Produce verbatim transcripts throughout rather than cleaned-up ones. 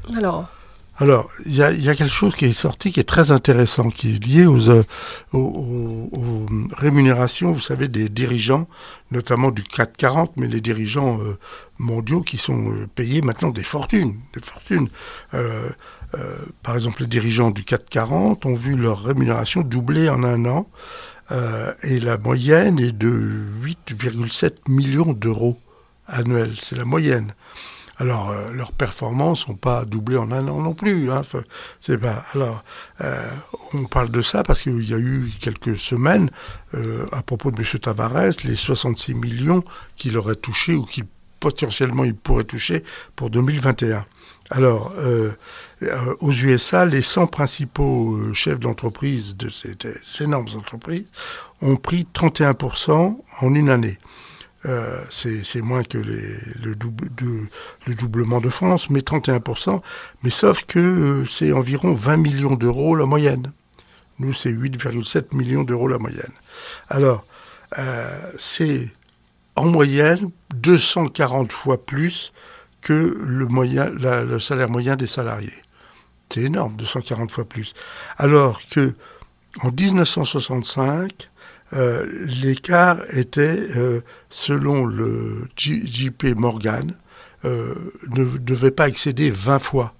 Alors Alors, il y a, y a quelque chose qui est sorti qui est très intéressant, qui est lié aux, euh, aux, aux, aux rémunérations, vous savez, des dirigeants, notamment du C A C quarante, mais les dirigeants euh, mondiaux qui sont euh, payés maintenant des fortunes. Des fortunes. Euh, euh, par exemple, les dirigeants du C A C quarante ont vu leur rémunération doubler en un an, euh, et la moyenne est de huit virgule sept millions d'euros annuels. C'est la moyenne. Alors, euh, leurs performances n'ont pas doublé en un an non plus. Hein. Enfin, c'est pas. Alors, euh, on parle de ça parce qu'il y a eu quelques semaines, euh, à propos de M. Tavares, les soixante-six millions qu'il aurait touchés ou qu'il potentiellement il pourrait toucher pour deux mille vingt et un. Alors, euh, euh, aux U S A, les cent principaux euh, chefs d'entreprise de ces, ces énormes entreprises ont pris trente et un pour cent en une année. Euh, c'est, c'est moins que les, le, double, de, le doublement de France, mais trente et un pour cent. Mais sauf que euh, c'est environ vingt millions d'euros la moyenne. Nous, c'est huit virgule sept millions d'euros la moyenne. Alors, euh, c'est en moyenne deux cent quarante fois plus que le, moyen, la, le salaire moyen des salariés. C'est énorme, deux cent quarante fois plus. Alors que en dix-neuf cent soixante-cinq, Euh, l'écart était, euh, selon le J P Morgan, euh, ne devait pas excéder vingt fois.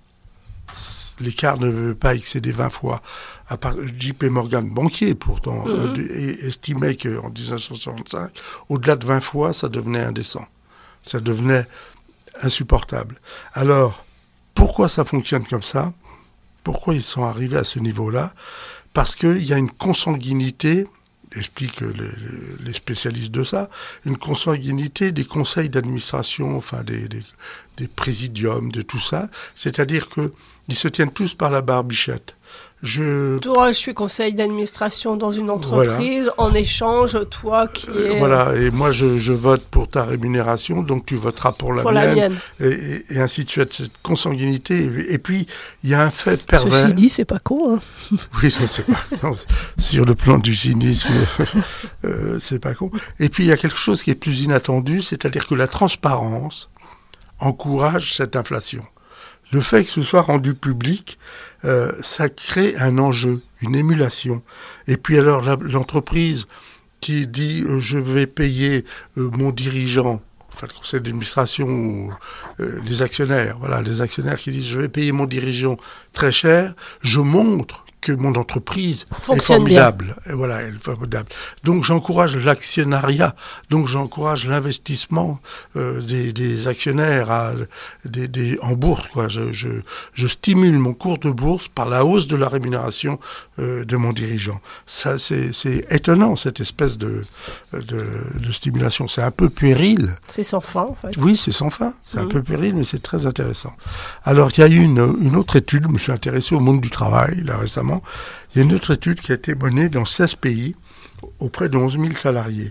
L'écart ne devait pas excéder vingt fois. À part, J P Morgan, banquier pourtant, mm-hmm. euh, estimait qu'en dix-neuf cent soixante-cinq, au-delà de vingt fois, ça devenait indécent. Ça devenait insupportable. Alors, pourquoi ça fonctionne comme ça ? Pourquoi ils sont arrivés à ce niveau-là ? Parce qu'il y a une consanguinité, expliquent les, les spécialistes de ça, une consanguinité des conseils d'administration, enfin des, des, des présidiums, de tout ça. C'est-à-dire qu'ils se tiennent tous par la barbichette. Je... Toi, je suis conseil d'administration dans une entreprise. Voilà. En échange, toi qui es... Euh, voilà, et moi, je, je vote pour ta rémunération, donc tu voteras pour la pour mienne. La mienne. Et, et, et ainsi de suite, cette consanguinité. Et, et puis, il y a un fait pervers... Ceci dit, c'est pas con, hein. Oui, non, c'est pas non, sur le plan du cynisme, euh, c'est pas con. Et puis, il y a quelque chose qui est plus inattendu, c'est-à-dire que la transparence encourage cette inflation. Le fait que ce soit rendu public, euh, ça crée un enjeu, une émulation. Et puis alors, la, l'entreprise qui dit euh, « je vais payer euh, mon dirigeant », enfin le conseil d'administration, ou euh, les actionnaires, voilà, les actionnaires qui disent « je vais payer mon dirigeant très cher », je montre que mon entreprise fonctionne est formidable. Bien. Et voilà, elle est formidable. Donc j'encourage l'actionnariat, donc j'encourage l'investissement euh, des, des actionnaires à, des, des, en bourse. Quoi. Je, je, je stimule mon cours de bourse par la hausse de la rémunération euh, de mon dirigeant. Ça, c'est, c'est étonnant, cette espèce de, de, de stimulation. C'est un peu puéril. C'est sans fin, en fait. Oui, c'est sans fin. C'est mmh. un peu puéril, mais c'est très intéressant. Alors, il y a eu une, une autre étude, je me suis intéressé au monde du travail, là, récemment. Il y a une autre étude qui a été menée dans seize pays auprès de onze mille salariés.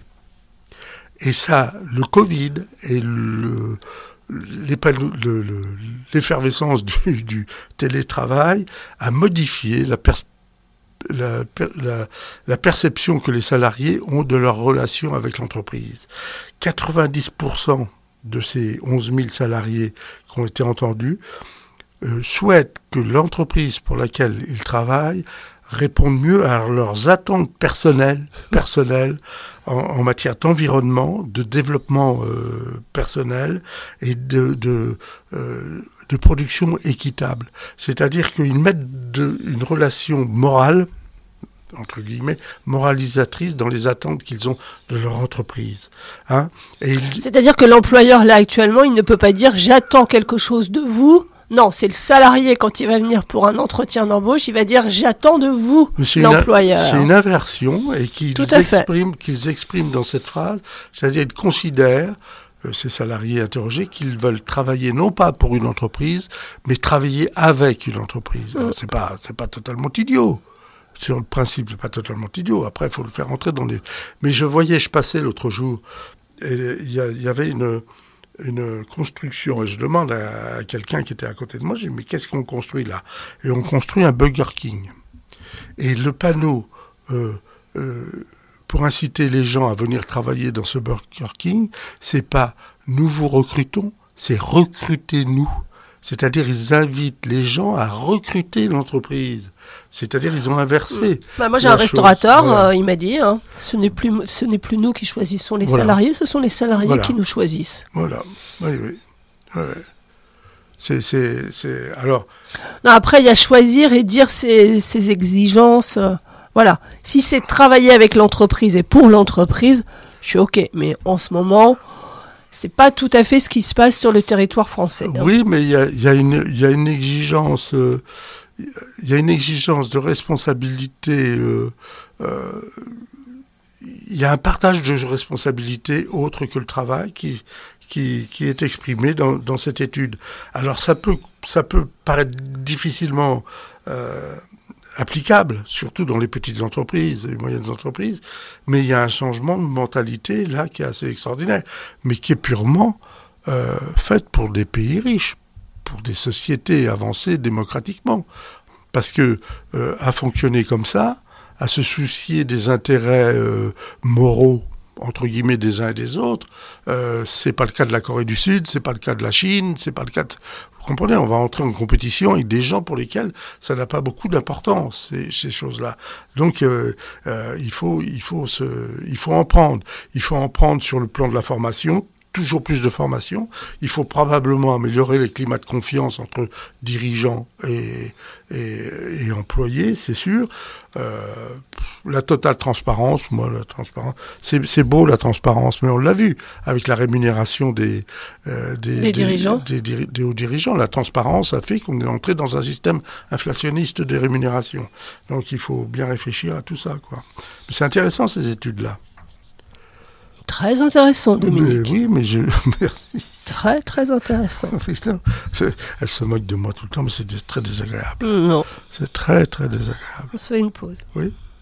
Et ça, le Covid et le, le, le, l'effervescence du, du télétravail a modifié la, pers, la, la, la perception que les salariés ont de leur relation avec l'entreprise. quatre-vingt-dix pour cent de ces onze mille salariés qui ont été entendus euh, souhaitent que l'entreprise pour laquelle ils travaillent réponde mieux à leurs attentes personnelles, personnelles en, en matière d'environnement, de développement euh, personnel et de, de, euh, de production équitable. C'est-à-dire qu'ils mettent de, une relation morale, entre guillemets, moralisatrice dans les attentes qu'ils ont de leur entreprise. Hein. Et il... C'est-à-dire que l'employeur, là, actuellement, il ne peut pas dire « j'attends quelque chose de vous ». Non, c'est le salarié, quand il va venir pour un entretien d'embauche, il va dire « j'attends de vous, c'est l'employeur ». C'est une inversion et qu'ils expriment, qu'ils expriment dans cette phrase, c'est-à-dire qu'ils considèrent, euh, ces salariés interrogés, qu'ils veulent travailler non pas pour une entreprise, mais travailler avec une entreprise. Alors, c'est pas, c'est pas totalement idiot. Sur le principe, c'est pas totalement idiot. Après, il faut le faire entrer dans les... Mais je voyais, je passais l'autre jour, et il y, y avait une... une construction, et je demande à, à quelqu'un qui était à côté de moi, je dis, mais qu'est-ce qu'on construit là ? Et on construit un Burger King. Et le panneau, euh, euh, pour inciter les gens à venir travailler dans ce Burger King, c'est pas « nous vous recrutons », c'est « recrutez-nous ». C'est-à-dire, ils invitent les gens à recruter l'entreprise. C'est-à-dire, ils ont inversé. Bah, moi, j'ai un restaurateur, voilà. euh, il m'a dit, hein, ce n'est plus, ce n'est plus nous qui choisissons les voilà. salariés, ce sont les salariés voilà. qui nous choisissent. Voilà, oui, oui. Ouais. C'est, c'est, c'est... Alors... Non, après, il y a choisir et dire ses, ses exigences. Euh, voilà. Si c'est travailler avec l'entreprise et pour l'entreprise, je suis OK. Mais en ce moment, c'est pas tout à fait ce qui se passe sur le territoire français. Hein. Oui, mais il y a, y a une, y a une exigence... Euh, il y a une exigence de responsabilité... Euh, euh, il y a un partage de responsabilité autre que le travail qui... Qui, qui est exprimé dans, dans cette étude. Alors ça peut, ça peut paraître difficilement euh, applicable, surtout dans les petites entreprises, les moyennes entreprises, mais il y a un changement de mentalité là qui est assez extraordinaire, mais qui est purement euh, fait pour des pays riches, pour des sociétés avancées démocratiquement. Parce que euh, à fonctionner comme ça, à se soucier des intérêts euh, moraux, entre guillemets, des uns et des autres, euh, c'est pas le cas de la Corée du Sud, c'est pas le cas de la Chine, c'est pas le cas de... Vous comprenez, on va entrer en compétition avec des gens pour lesquels ça n'a pas beaucoup d'importance, ces, ces choses-là. Donc, euh, euh, il faut, il faut se, il faut en prendre. Il faut en prendre sur le plan de la formation, toujours plus de formation. Il faut probablement améliorer les climats de confiance entre dirigeants et, et, et employés, c'est sûr. Euh, la totale transparence, moi, la transparence, c'est, c'est beau la transparence, mais on l'a vu avec la rémunération des, euh, des, des, des dirigeants, des, des, des hauts dirigeants. La transparence a fait qu'on est entré dans un système inflationniste des rémunérations. Donc, il faut bien réfléchir à tout ça, quoi. Mais c'est intéressant ces études-là. Très intéressant, Dominique. Mais, oui, mais je... Merci. Très, très intéressant. Elle se moque de moi tout le temps, mais c'est très désagréable. Non. C'est très, très désagréable. On se fait une pause. Oui.